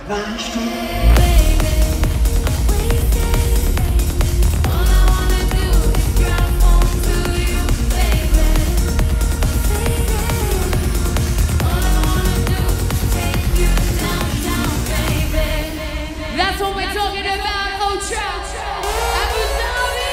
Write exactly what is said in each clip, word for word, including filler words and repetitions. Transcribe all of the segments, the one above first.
That's what we're talking about, Ultra. Abu Dhabi.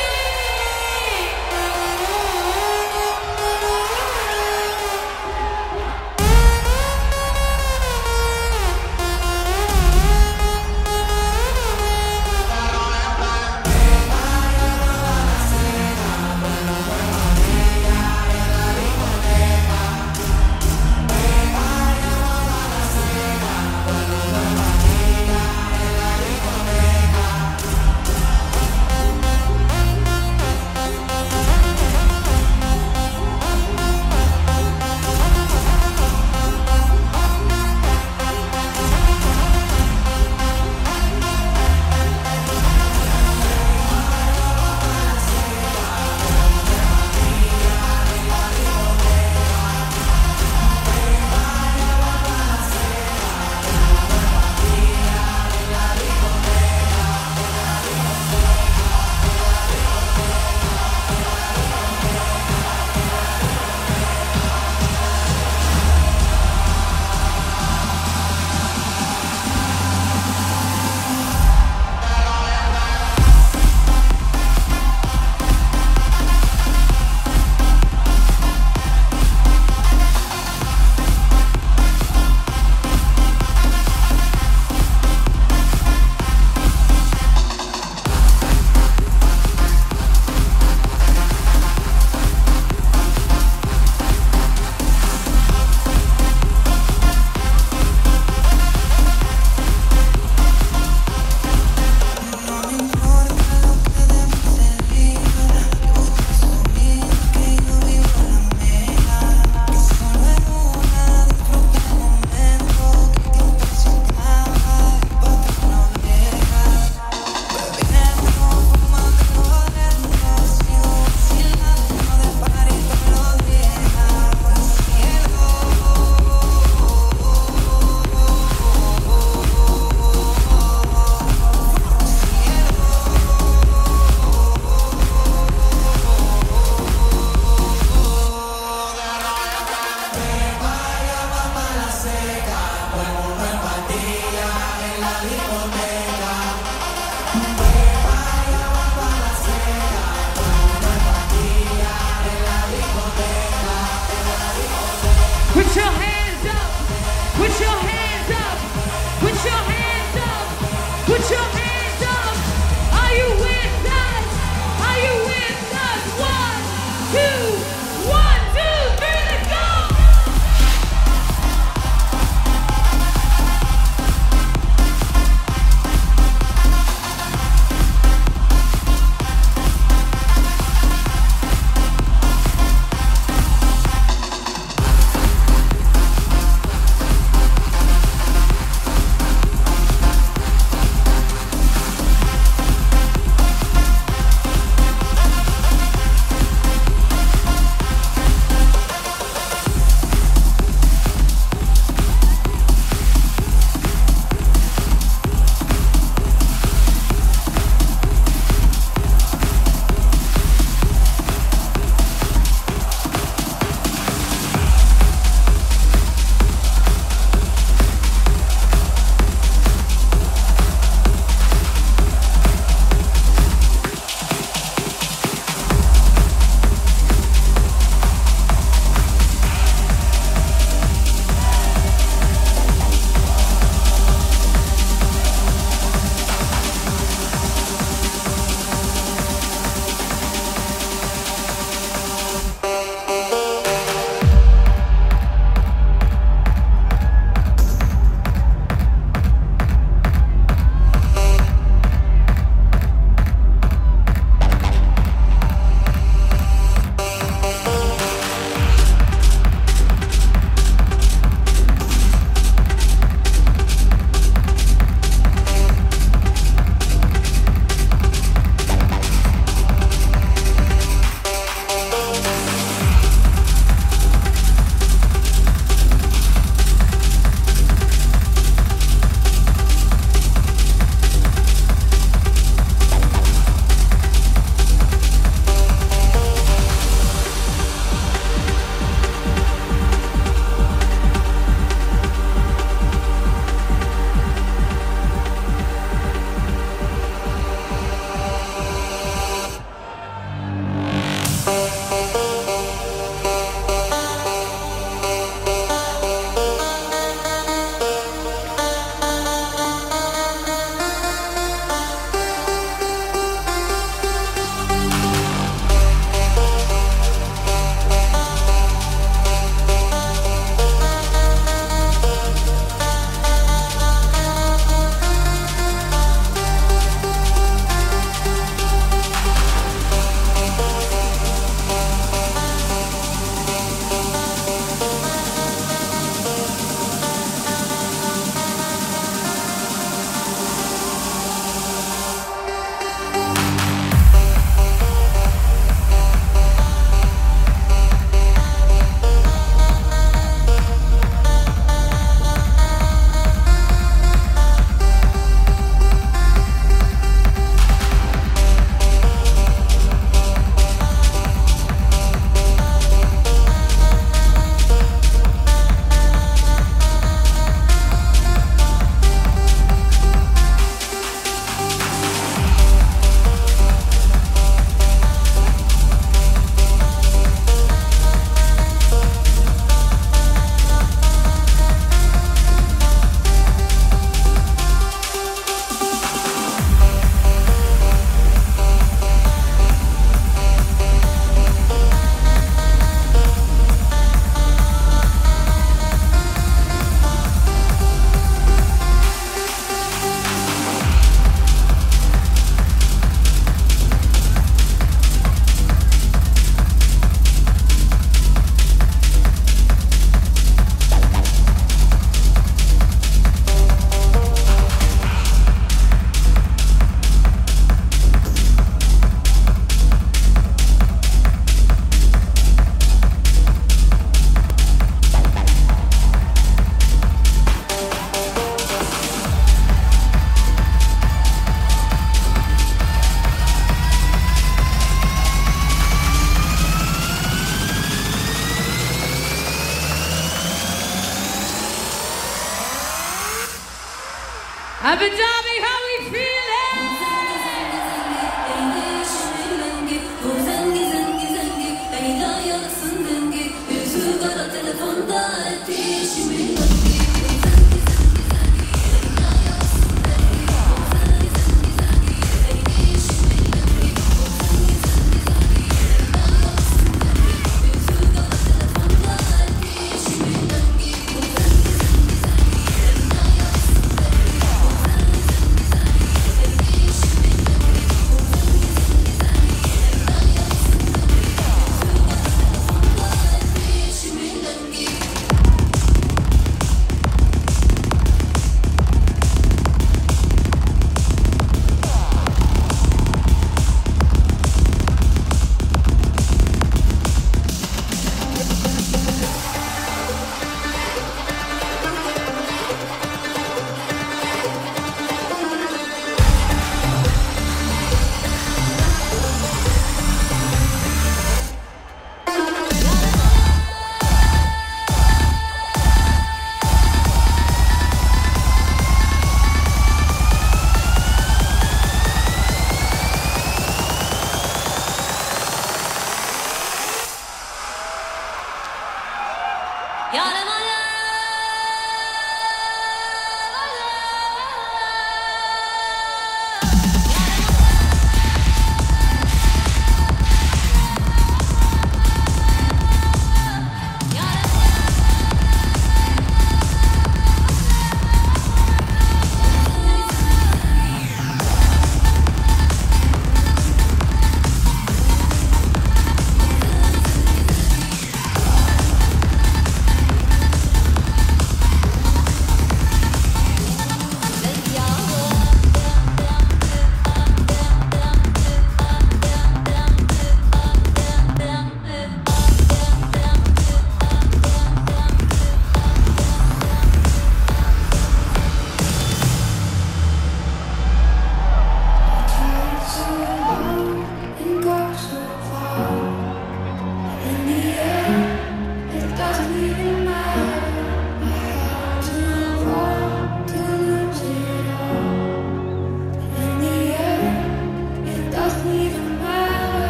Abu Dhabi, how we feeling?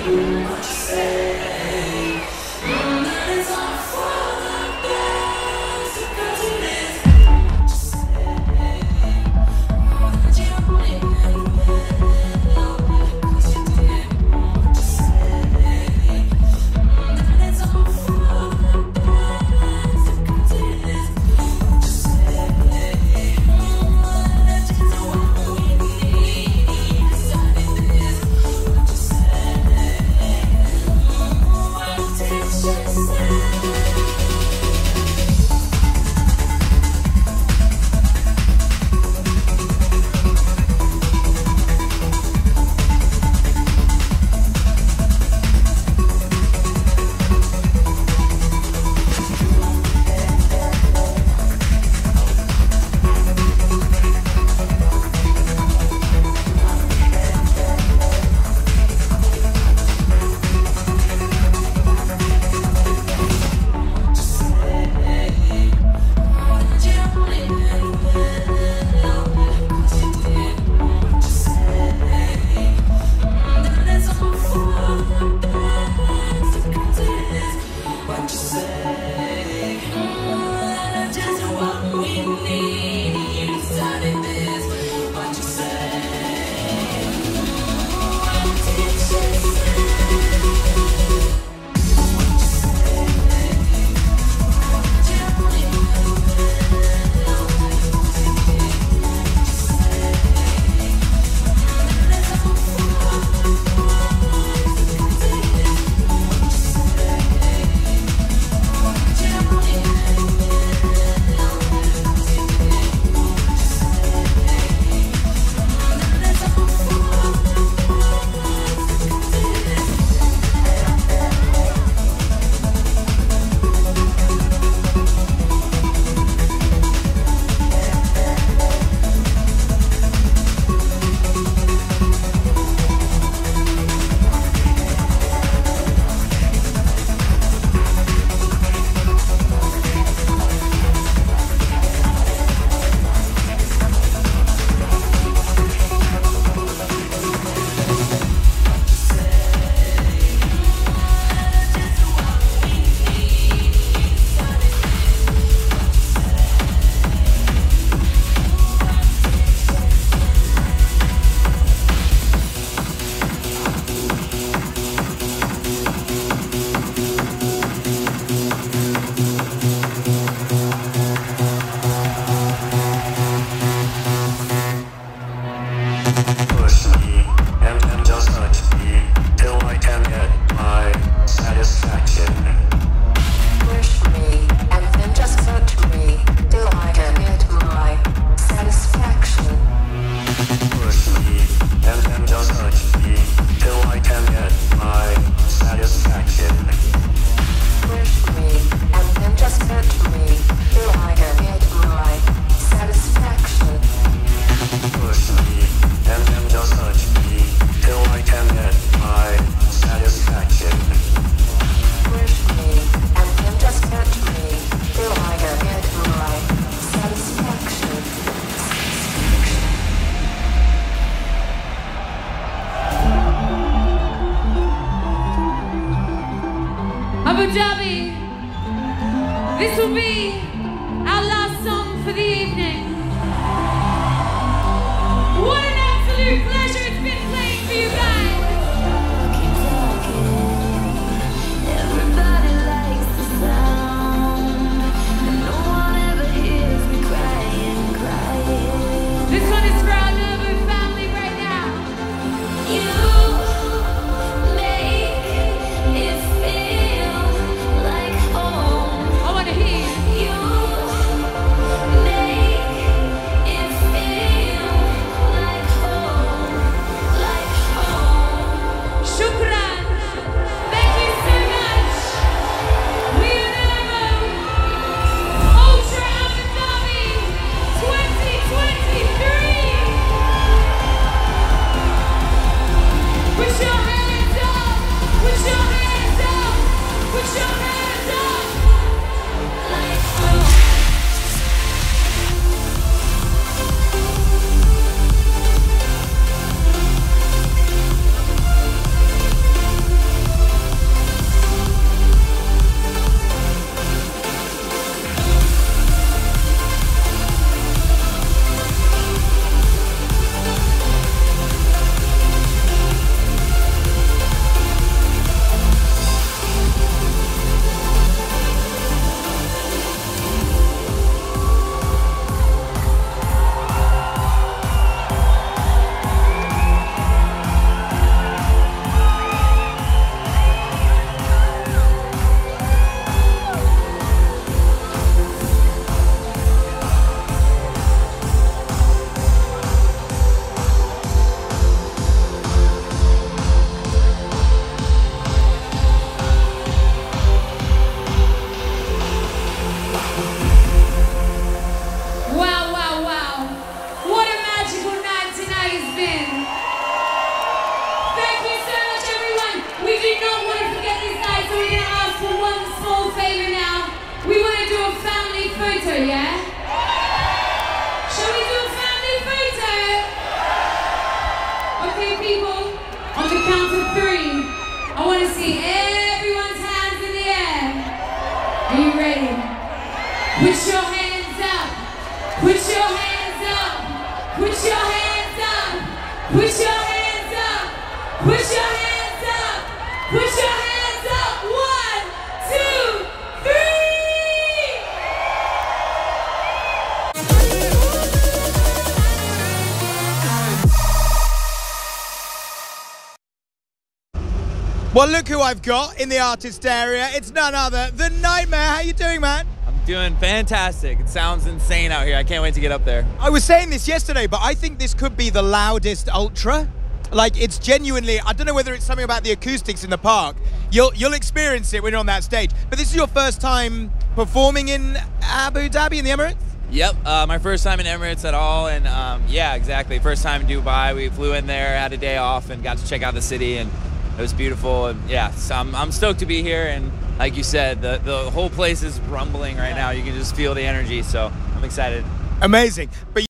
This will be our last song for the evening. What an absolute pleasure it's been playing for you guys. Everybody likes the sound, and no one ever hears me crying, crying. This one is for our Nervo family right now. You make it feel like home. I want to hear you. You make it feel like home, like home. Shukran. Thank you so much. We are Nervo. Ultra Abu Dhabi twenty twenty-three. Put your hands up. Put your hands up. Put your hands up. Like home. Well, look who I've got in the artist area. It's none other than Nightmare. How you doing, man? I'm doing fantastic. It sounds insane out here. I can't wait to get up there. I was saying this yesterday, but I think this could be the loudest ultra. Like, it's genuinely, I don't know whether it's something about the acoustics in the park. You'll you'll experience it when you're on that stage. But this is your first time performing in Abu Dhabi, in the Emirates? Yep, uh, my first time in Emirates at all, and um, yeah, exactly. First time in Dubai. We flew in there, had a day off, and got to check out the city, and it was beautiful. And yeah, so I'm, I'm stoked to be here, and like you said, the, the whole place is rumbling right now. You can just feel the energy, so I'm excited. Amazing. But